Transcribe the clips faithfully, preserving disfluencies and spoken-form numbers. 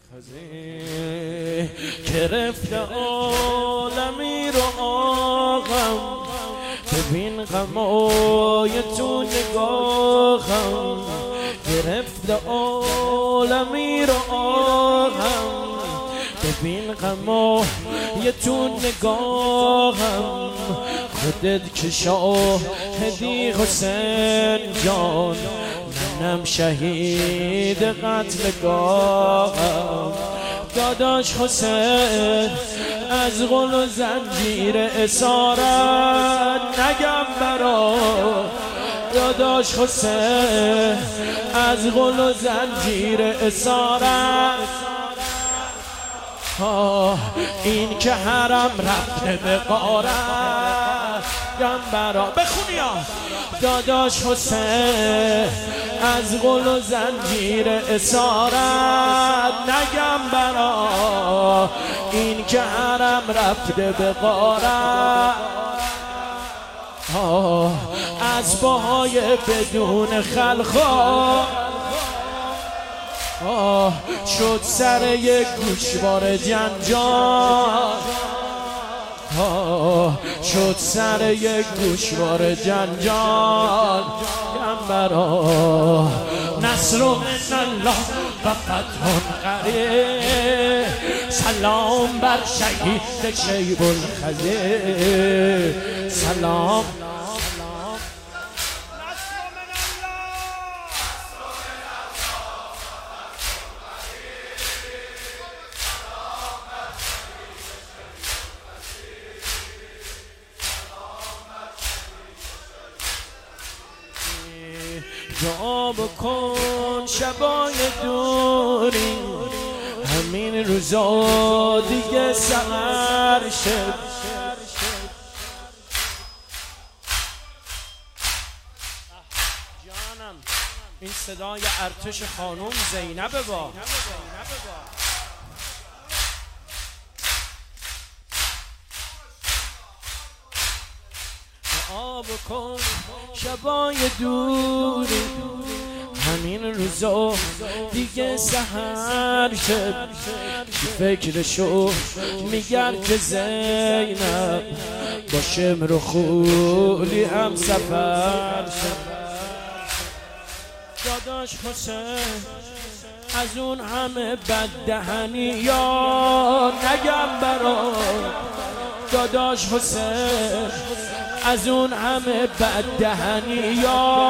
خزی گرفته عالمی رو آغم، ببین غمای تو نگاهم، گرفته عالمی رو آغم، ببین غمای تو نگاهم، خودت که شاهدی حسین جان، منم شهید قتلگاهم. داداش حسین از غل و زنجیر اسارت نگم برات، داداش حسین از غل و زنجیر اسارت، آه این که حرم رفته به غارت گم برا بخونیا. داداش حسین از غل و زنجیر اسارت نگم برا، این که حرم رفته به غارت، آه از پاهای بدون خلخا، آه شد سر یک گوشوار جنجال، آه شد سر یک گوشوار جنجال گم برا. نصر من الله و فتح قریب، سلام بر شهید شیب الخزی، سلام دعا بکن شبای دوری، همین روزا دیگه سحر شد. جانم این صدای ارتش خانم زینب با دعا بکن شبای دوری، همین روزا دیگه سحر شد. فکرشو میگرد که زینب با شمر و خولی هم سفر شد. داداش حسین از اون همه بددهنی یا نگم برا، داداش حسین از اون همه بددهنی یا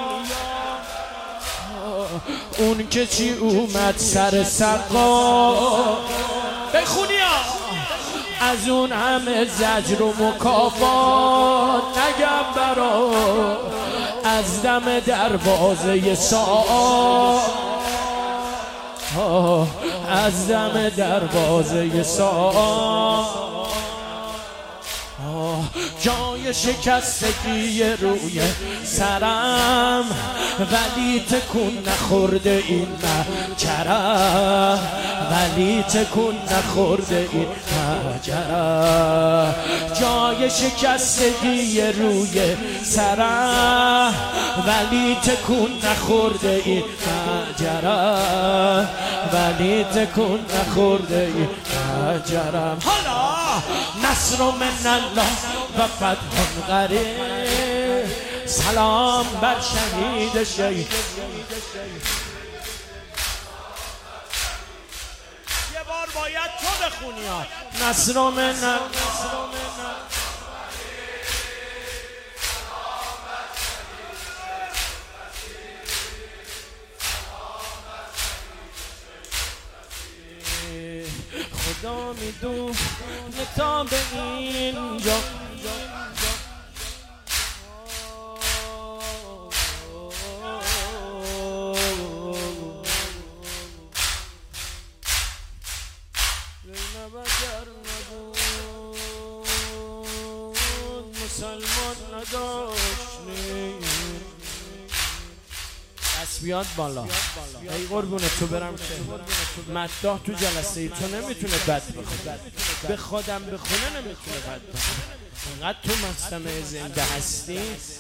اون که چی اومد سر سقا بخونیا، از اون همه زجر و مکافات نگم برا، از دم دروازه ساعت، از دم دروازه ساعت، جای شکستگی روی سرم، ولی تکون نخورده این مجرم، ولی تکون نخورده این مجرم. جای شکستگی روی سرم، ولی تکون نخورده این مجرم، ولی تکون نخورده این مجرم. حالا نصر من الله و فتح قریب، سلام بر شهید شیب. یه بار باید تو بخونی ها. نصر من الله خدا میدونه تا به اینجا، زینب اگر نبود مسلمان نداشتیم. دست بیاد بالا ای قربونه تو برم که مداح تو جلسه ای تو نمیتونه بد بخونه، به خودم بخونه نمیتونه بد بخونه. انقدر تو مستمع زنده هستی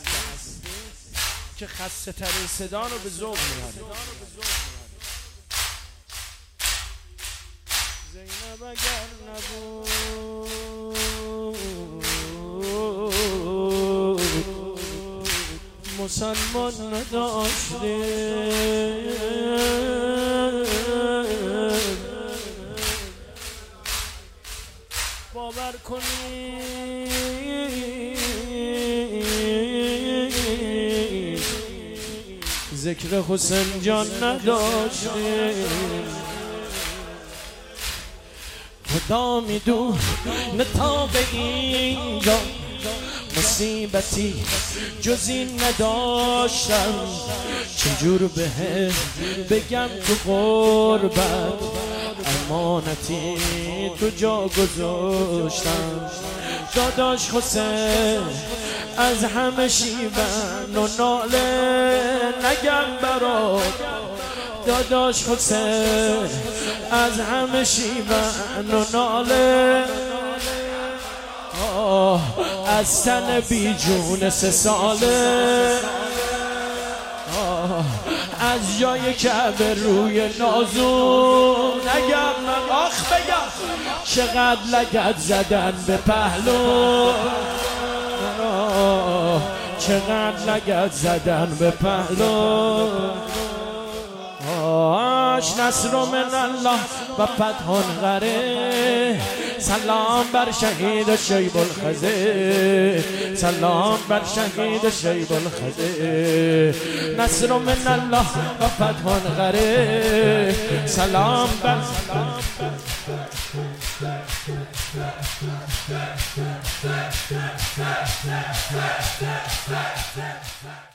که خسته ترین صدا رو به ذوق میاری. زینب اگر نبود مسلمان نداشتیم. باور کنید ذکر حسین جان نداشتیم. خدا میدون تا به اینجا مصیبتی جز این نداشتم. چجور به بگم تو غربت امانتی تو جا گذاشتم. داداش حسین از همه شیون و ناله نگم برات. داداش حسین از همه شیون و ناله از تن بی جون سه ساله. از جای کعبه روی نازون نگم من آخ بگم چقدر لگد زدن به پهلو. چقدر لگد زدن به پهلو. آش نصر من الله و فتح غره. سلام بر شهید شیب الخزه. سلام بر شهید شیب الخزه. نصر من الله و فتح غره. سلام بر